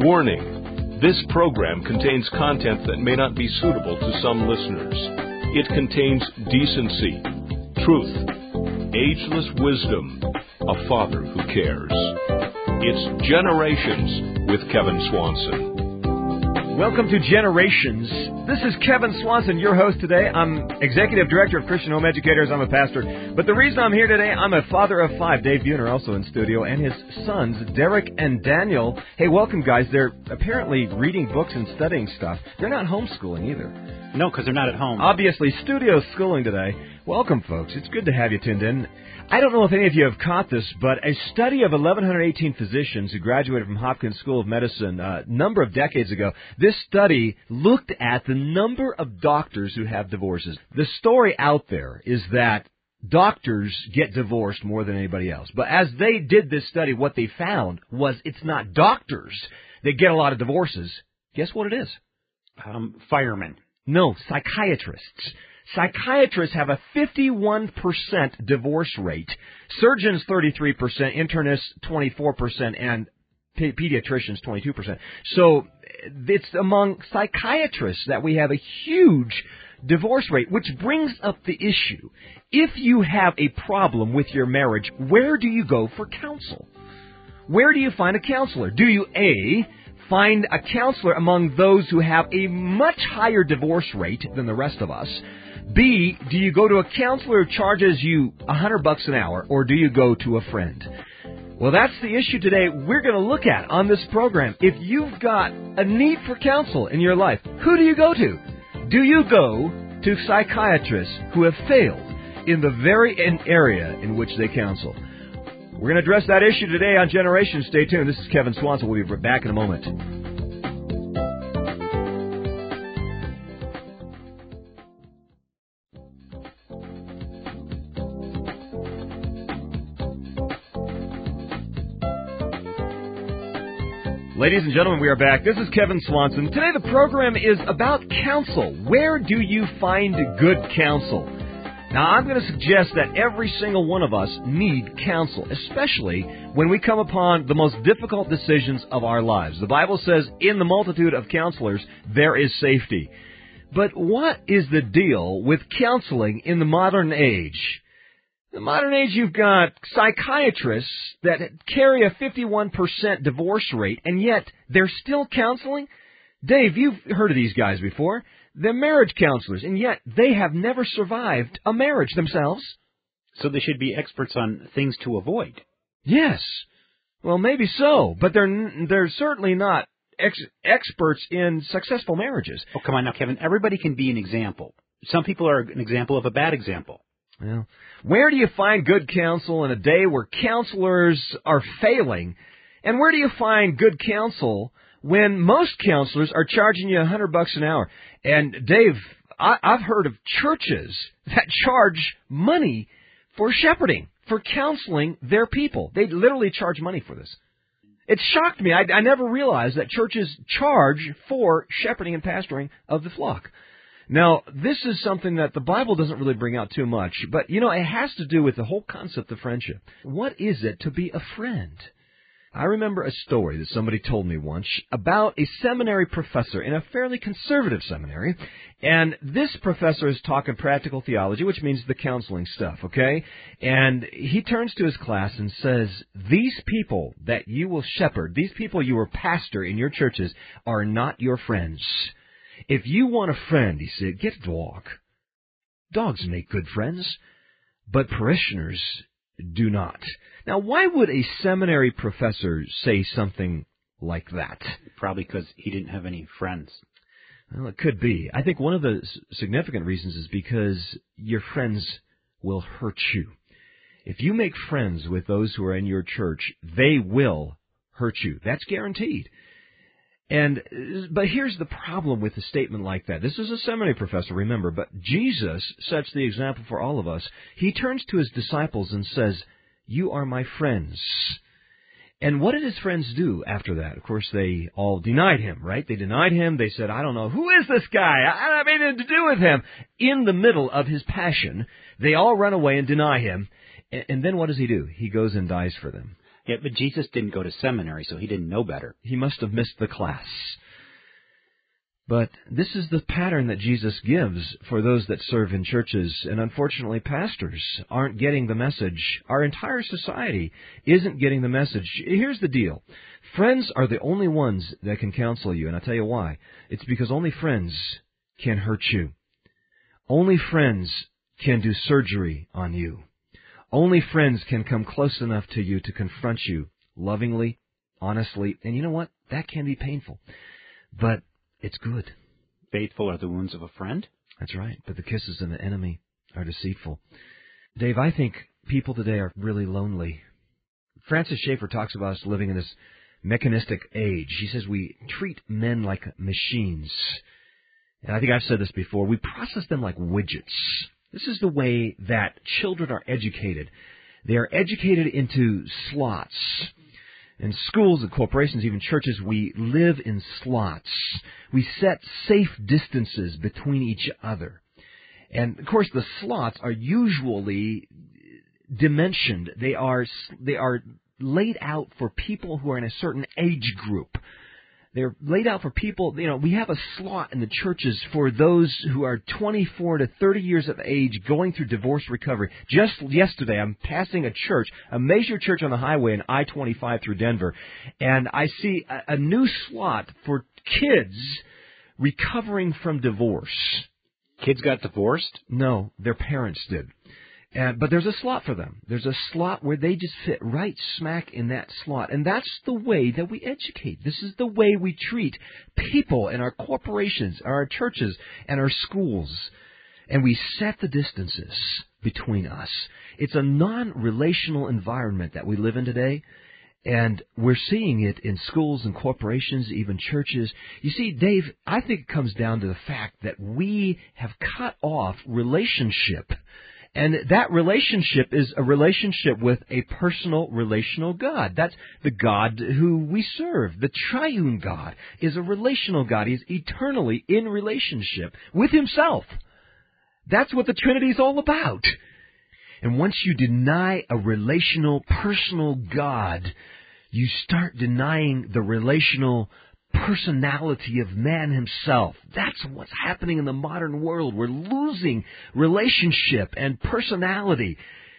Warning: this program contains content that may not be suitable to some listeners. It contains decency, truth, ageless wisdom, a father who cares. It's Generations with Kevin Swanson. Welcome to Generations. This is Kevin Swanson, your host today. I'm Executive Director of Christian Home Educators. I'm a pastor. But the reason I'm here today, I'm a father of five. Dave Buhner also in studio, and his sons, Derek and Daniel. Hey, welcome, guys. They're apparently reading books and studying stuff. They're not homeschooling either. No, because they're not at home. Obviously, studio schooling today. Welcome, folks. It's good to have you tuned in. I don't know if any of you have caught this, but a study of 1,118 physicians who graduated from Hopkins School of Medicine a number of decades ago, this study looked at the number of doctors who have divorces. The story out there is that doctors get divorced more than anybody else. But as they did this study, what they found was it's not doctors that get a lot of divorces. Guess what it is? Firemen. No, psychiatrists. Psychiatrists have a 51% divorce rate, surgeons 33%, internists 24%, and pediatricians 22%. So it's among psychiatrists that we have a huge divorce rate, which brings up the issue. If you have a problem with your marriage, where do you go for counsel? Where do you find a counselor? Do you, A, find a counselor among those who have a much higher divorce rate than the rest of us? B, do you go to a counselor who charges you $100 an hour, or do you go to a friend? Well, that's the issue today we're going to look at on this program. If you've got a need for counsel in your life, who do you go to? Do you go to psychiatrists who have failed in the very area in which they counsel? We're going to address that issue today on Generations. Stay tuned. This is Kevin Swanson. We'll be back in a moment. Ladies and gentlemen, we are back. This is Kevin Swanson. Today the program is about counsel. Where do you find good counsel? Now, I'm going to suggest that every single one of us need counsel, especially when we come upon the most difficult decisions of our lives. The Bible says, in the multitude of counselors, there is safety. But what is the deal with counseling in the modern age? In the modern age, you've got psychiatrists that carry a 51% divorce rate, and yet they're still counseling? Dave, you've heard of these guys before. They're marriage counselors, and yet they have never survived a marriage themselves. So they should be experts on things to avoid. Yes. Well, maybe so, but they're certainly not experts in successful marriages. Oh, come on now, Kevin. Everybody can be an example. Some people are an example of a bad example. Well, where do you find good counsel in a day where counselors are failing? And where do you find good counsel when most counselors are charging you $100 an hour? And Dave, I've heard of churches that charge money for shepherding, for counseling their people. They literally charge money for this. It shocked me. I never realized that churches charge for shepherding and pastoring of the flock. Now, this is something that the Bible doesn't really bring out too much, but, it has to do with the whole concept of friendship. What is it to be a friend? I remember a story that somebody told me once about a seminary professor in a fairly conservative seminary, and this professor is talking practical theology, which means the counseling stuff, okay? And he turns to his class and says, these people that you will shepherd, these people you will pastor in your churches are not your friends. If you want a friend, he said, get a dog. Dogs make good friends, but parishioners do not. Now, why would a seminary professor say something like that? Probably because he didn't have any friends. Well, it could be. I think one of the significant reasons is because your friends will hurt you. If you make friends with those who are in your church, they will hurt you. That's guaranteed. But here's the problem with a statement like that. This is a seminary professor, remember, but Jesus sets the example for all of us. He turns to his disciples and says, you are my friends. And what did his friends do after that? Of course, they all denied him, right? They denied him. They said, I don't know, who is this guy? I don't have anything to do with him. In the middle of his passion, they all run away and deny him. And then what does he do? He goes and dies for them. Yeah, but Jesus didn't go to seminary, so he didn't know better. He must have missed the class. But this is the pattern that Jesus gives for those that serve in churches, and unfortunately pastors aren't getting the message. Our entire society isn't getting the message. Here's the deal. Friends are the only ones that can counsel you, and I'll tell you why. It's because only friends can hurt you. Only friends can do surgery on you. Only friends can come close enough to you to confront you lovingly, honestly, and you know what? That can be painful. But it's good. Faithful are the wounds of a friend. That's right. But the kisses of the enemy are deceitful. Dave, I think people today are really lonely. Francis Schaeffer talks about us living in this mechanistic age. He says we treat men like machines. And I think I've said this before. We process them like widgets. This is the way that children are educated. They are educated into slots. In schools and corporations, even churches, we live in slots. We set safe distances between each other. And, of course, the slots are usually dimensioned. They are laid out for people who are in a certain age group. They're laid out for people, we have a slot in the churches for those who are 24 to 30 years of age going through divorce recovery. Just yesterday, I'm passing a church, a major church on the highway in I-25 through Denver, and I see a new slot for kids recovering from divorce. Kids got divorced? No, their parents did. But there's a slot for them. There's a slot where they just fit right smack in that slot. And that's the way that we educate. This is the way we treat people in our corporations, our churches, and our schools. And we set the distances between us. It's a non-relational environment that we live in today. And we're seeing it in schools and corporations, even churches. You see, Dave, I think it comes down to the fact that we have cut off relationship. And that relationship is a relationship with a personal relational God. That's the God who we serve. The triune God is a relational God. He's eternally in relationship with himself. That's what the Trinity is all about. And once you deny a relational, personal God, you start denying the relational personality of man himself. That's what's happening in the modern world. We're losing relationship and personality.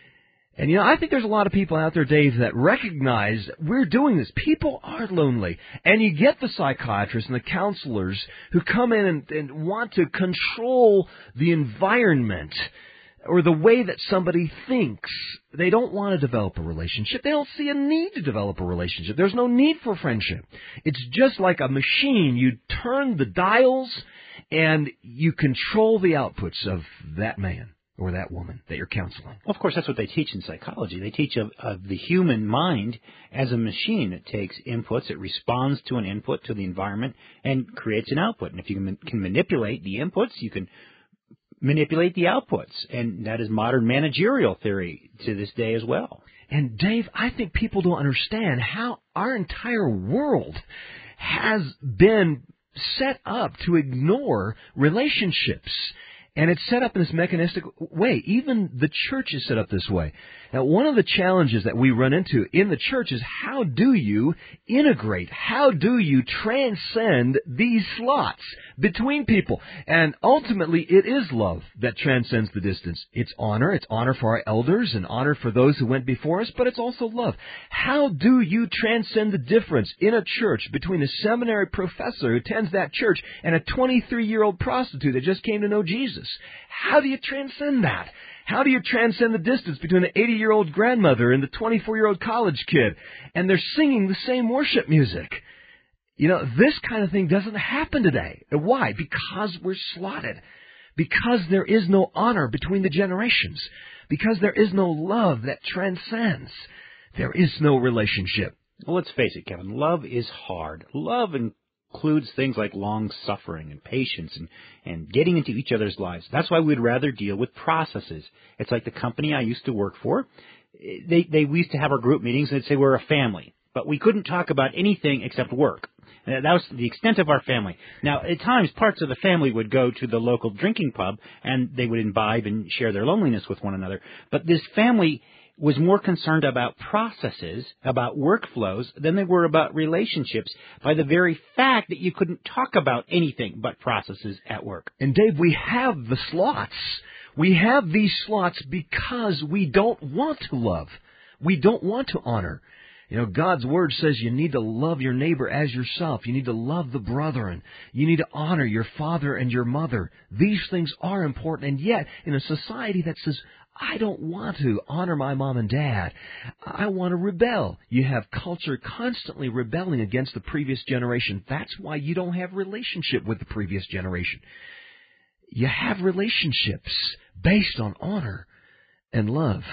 And I think there's a lot of people out there, Dave, that recognize we're doing this. People are lonely. And you get the psychiatrists and the counselors who come in and want to control the environment or the way that somebody thinks. They don't want to develop a relationship. They don't see a need to develop a relationship. There's no need for friendship. It's just like a machine. You turn the dials and you control the outputs of that man or that woman that you're counseling. Of course, that's what they teach in psychology. They teach of the human mind as a machine. It takes inputs, it responds to an input, to the environment, and creates an output. And if you can manipulate the inputs, you can manipulate the outputs. And that is modern managerial theory to this day as well. And Dave, I think people don't understand how our entire world has been set up to ignore relationships. And it's set up in this mechanistic way. Even the church is set up this way. Now, one of the challenges that we run into in the church is how do you integrate? How do you transcend these slots between people? And ultimately, it is love that transcends the distance. It's honor. It's honor for our elders and honor for those who went before us, but it's also love. How do you transcend the difference in a church between a seminary professor who attends that church and a 23-year-old prostitute that just came to know Jesus? How do you transcend that? How do you transcend the distance between the 80-year-old grandmother and the 24-year-old college kid? And they're singing the same worship music. This kind of thing doesn't happen today. Why? Because we're slotted. Because there is no honor between the generations. Because there is no love that transcends. There is no relationship. Well, let's face it, Kevin. Love is hard. Love includes things like long-suffering and patience and getting into each other's lives. That's why we'd rather deal with processes. It's like the company I used to work for. We used to have our group meetings and they'd say we're a family. But we couldn't talk about anything except work. And that was the extent of our family. Now, at times, parts of the family would go to the local drinking pub and they would imbibe and share their loneliness with one another. But this family was more concerned about processes, about workflows, than they were about relationships by the very fact that you couldn't talk about anything but processes at work. And Dave, we have the slots. We have these slots because we don't want to love. We don't want to honor. You know, God's Word says you need to love your neighbor as yourself. You need to love the brethren. You need to honor your father and your mother. These things are important. And yet, in a society that says, I don't want to honor my mom and dad, I want to rebel. You have culture constantly rebelling against the previous generation. That's why you don't have relationship with the previous generation. You have relationships based on honor and love.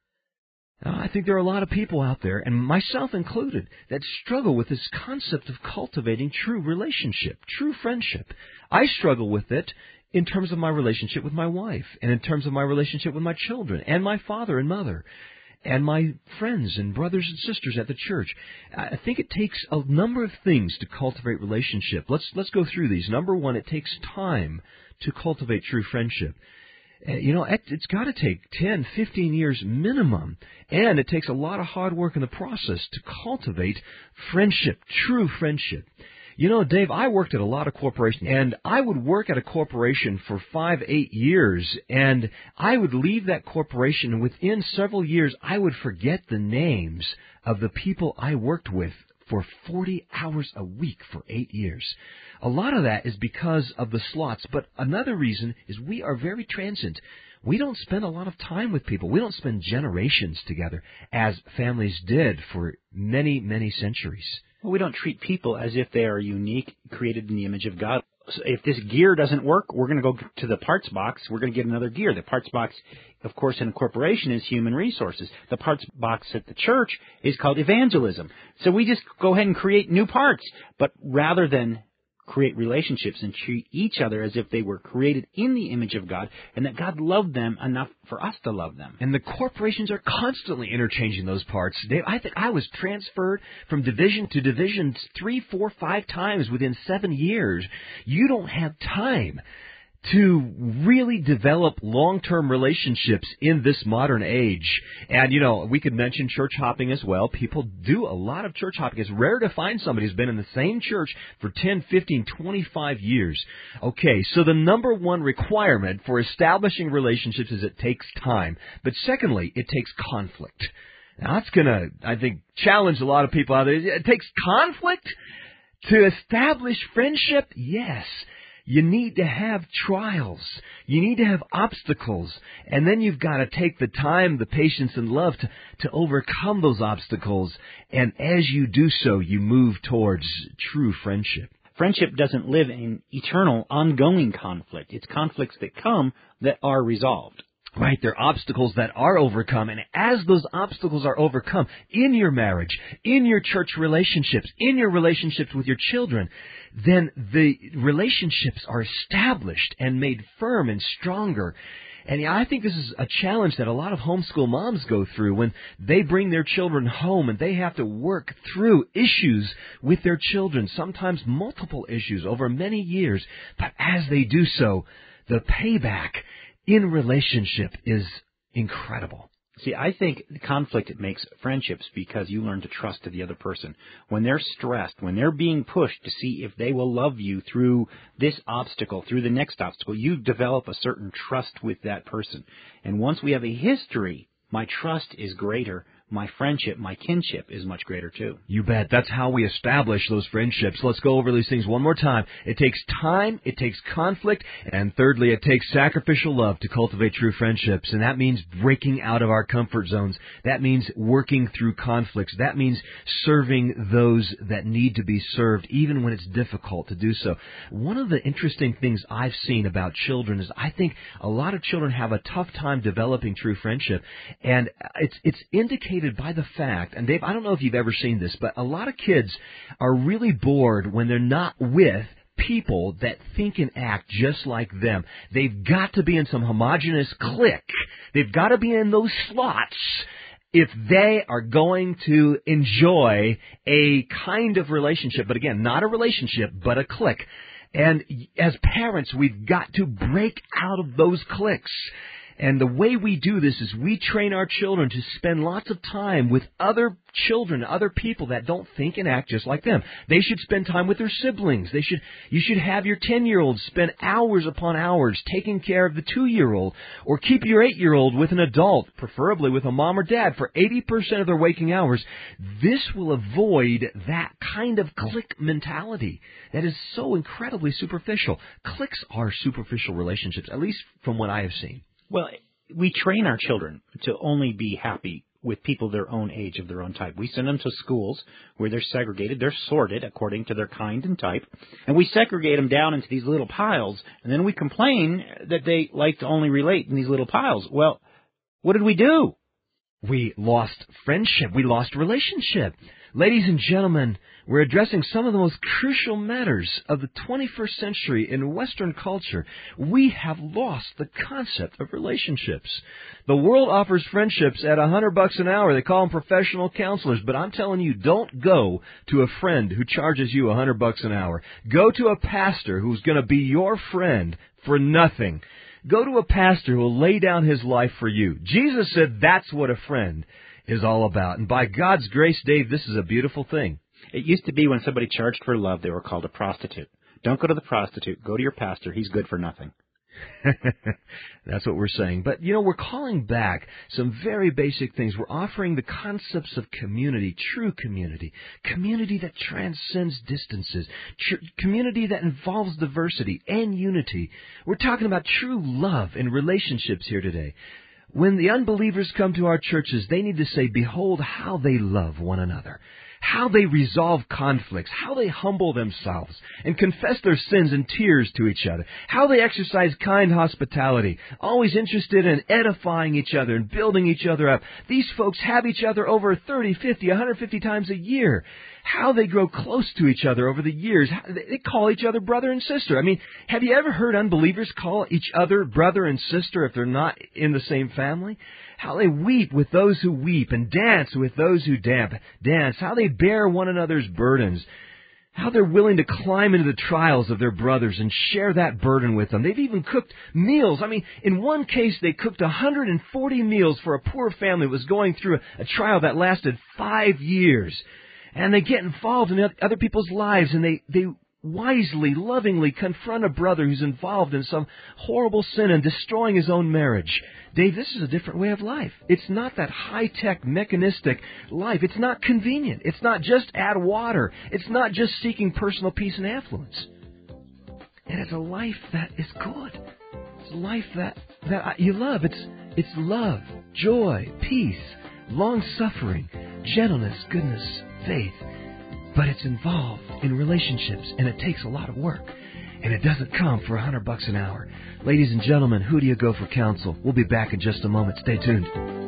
Now, I think there are a lot of people out there, and myself included, that struggle with this concept of cultivating true relationship, true friendship. I struggle with it in terms of my relationship with my wife, and in terms of my relationship with my children, and my father and mother, and my friends and brothers and sisters at the church. I think it takes a number of things to cultivate relationship. Let's go through these. Number one, it takes time to cultivate true friendship. You know, it's got to take 10, 15 years minimum, and it takes a lot of hard work in the process to cultivate friendship, true friendship. You know, Dave, I worked at a lot of corporations, and I would work at a corporation for 5, 8 years, and I would leave that corporation, and within several years, I would forget the names of the people I worked with for 40 hours a week for 8 years. A lot of that is because of the slots, but another reason is we are very transient. We don't spend a lot of time with people. We don't spend generations together as families did for many, many centuries. Well, we don't treat people as if they are unique, created in the image of God. So if this gear doesn't work, we're going to go to the parts box. We're going to get another gear. The parts box, of course, in a corporation is human resources. The parts box at the church is called evangelism. So we just go ahead and create new parts. But rather than create relationships and treat each other as if they were created in the image of God and that God loved them enough for us to love them. And the corporations are constantly interchanging those parts. Dave, I think I was transferred from division to division 3, 4, 5 times within 7 years. You don't have time to really develop long-term relationships in this modern age. And, you know, we could mention church hopping as well. People do a lot of church hopping. It's rare to find somebody who's been in the same church for 10, 15, 25 years. Okay, so the number one requirement for establishing relationships is it takes time. But secondly, it takes conflict. Now, that's going to, I think, challenge a lot of people out there. It takes conflict to establish friendship? Yes. You need to have trials. You need to have obstacles. And then you've got to take the time, the patience, and love to overcome those obstacles. And as you do so, you move towards true friendship. Friendship doesn't live in eternal, ongoing conflict. It's conflicts that come that are resolved. Right, there are obstacles that are overcome, and as those obstacles are overcome in your marriage, in your church relationships, in your relationships with your children, then the relationships are established and made firm and stronger. And I think this is a challenge that a lot of homeschool moms go through when they bring their children home and they have to work through issues with their children, sometimes multiple issues over many years. But as they do so, the payback in relationship is incredible. See, I think conflict makes friendships because you learn to trust the other person. When they're stressed, when they're being pushed to see if they will love you through this obstacle, through the next obstacle, you develop a certain trust with that person. And once we have a history, my trust is greater. My friendship, my kinship is much greater too. You bet. That's how we establish those friendships. Let's go over these things one more time. It takes time, it takes conflict, and thirdly, it takes sacrificial love to cultivate true friendships. And that means breaking out of our comfort zones. That means working through conflicts. That means serving those that need to be served, even when it's difficult to do so. One of the interesting things I've seen about children is I think a lot of children have a tough time developing true friendship. And it's indicated by the fact, and Dave, I don't know if you've ever seen this, but a lot of kids are really bored when they're not with people that think and act just like them. They've got to be in some homogeneous clique. They've got to be in those slots if they are going to enjoy a kind of relationship. But again, not a relationship, but a clique. And as parents, we've got to break out of those cliques. And the way we do this is we train our children to spend lots of time with other children, other people that don't think and act just like them. They should spend time with their siblings. You should have your 10-year-old spend hours upon hours taking care of the 2-year-old, or keep your 8-year-old with an adult, preferably with a mom or dad, for 80% of their waking hours. This will avoid that kind of clique mentality that is so incredibly superficial. Cliques are superficial relationships, at least from what I have seen. Well, we train our children to only be happy with people their own age, of their own type. We send them to schools where they're segregated. They're sorted according to their kind and type. And we segregate them down into these little piles. And then we complain that they like to only relate in these little piles. Well, what did we do? We lost friendship. We lost relationship. Ladies and gentlemen, we're addressing some of the most crucial matters of the 21st century in Western culture. We have lost the concept of relationships. The world offers friendships at $100 an hour. They call them professional counselors. But I'm telling you, don't go to a friend who charges you $100 an hour. Go to a pastor who's going to be your friend for nothing. Go to a pastor who will lay down his life for you. Jesus said that's what a friend is all about. And by God's grace, Dave, this is a beautiful thing. It used to be when somebody charged for love, they were called a prostitute. Don't go to the prostitute. Go to your pastor. He's good for nothing. That's what we're saying. But, we're calling back some very basic things. We're offering the concepts of community, true community that transcends distances, community that involves diversity and unity. We're talking about true love in relationships here today. When the unbelievers come to our churches, they need to say, behold how they love one another, how they resolve conflicts, how they humble themselves and confess their sins in tears to each other, how they exercise kind hospitality, always interested in edifying each other and building each other up. These folks have each other over 30, 50, 150 times a year. How they grow close to each other over the years. They call each other brother and sister. I mean, have you ever heard unbelievers call each other brother and sister if they're not in the same family? How they weep with those who weep and dance with those who dance. How they bear one another's burdens. How they're willing to climb into the trials of their brothers and share that burden with them. They've even cooked meals. I mean, in one case, they cooked 140 meals for a poor family that was going through a trial that lasted 5 years. And they get involved in other people's lives, and they wisely, lovingly confront a brother who's involved in some horrible sin and destroying his own marriage. Dave, this is a different way of life. It's not that high-tech, mechanistic life. It's not convenient. It's not just add water. It's not just seeking personal peace and affluence. And it's a life that is good. It's a life that you love. It's love, joy, peace, long-suffering, gentleness, goodness, faith. But it's involved in relationships, and it takes a lot of work. And it doesn't come for $100 an hour. Ladies and gentlemen, who do you go for counsel? We'll be back in just a moment. Stay tuned.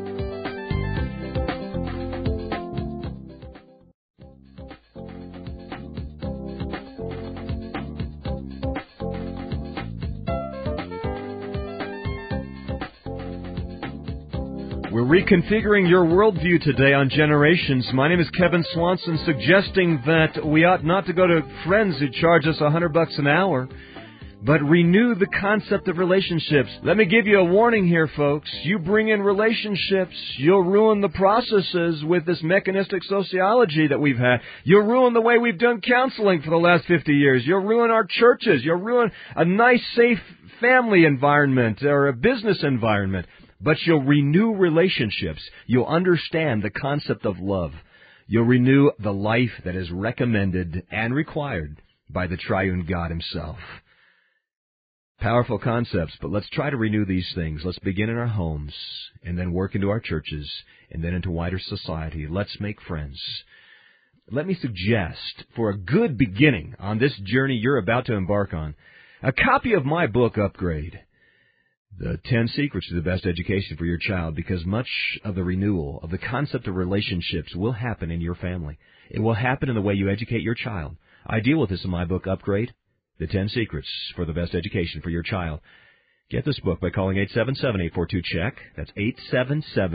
We're reconfiguring your worldview today on Generations. My name is Kevin Swanson, suggesting that we ought not to go to friends who charge us $100 an hour, but renew the concept of relationships. Let me give you a warning here, folks. You bring in relationships, you'll ruin the processes with this mechanistic sociology that we've had. You'll ruin the way we've done counseling for the last 50 years. You'll ruin our churches. You'll ruin a nice, safe family environment or a business environment. But you'll renew relationships. You'll understand the concept of love. You'll renew the life that is recommended and required by the triune God himself. Powerful concepts, but let's try to renew these things. Let's begin in our homes, and then work into our churches, and then into wider society. Let's make friends. Let me suggest, for a good beginning on this journey you're about to embark on, a copy of my book, Upgrade. The 10 Secrets to the Best Education for Your Child, because much of the renewal of the concept of relationships will happen in your family. It will happen in the way you educate your child. I deal with this in my book, Upgrade, The 10 Secrets for the Best Education for Your Child. Get this book by calling 877-842-CHECK. That's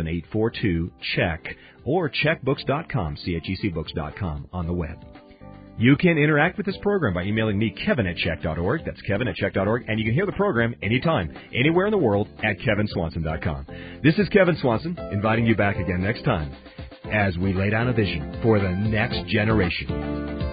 877-842-CHECK. Or checkbooks.com, CHECbooks.com on the web. You can interact with this program by emailing me, kevin@check.org. That's kevin@check.org. And you can hear the program anytime, anywhere in the world at kevinswanson.com. This is Kevin Swanson, inviting you back again next time as we lay down a vision for the next generation.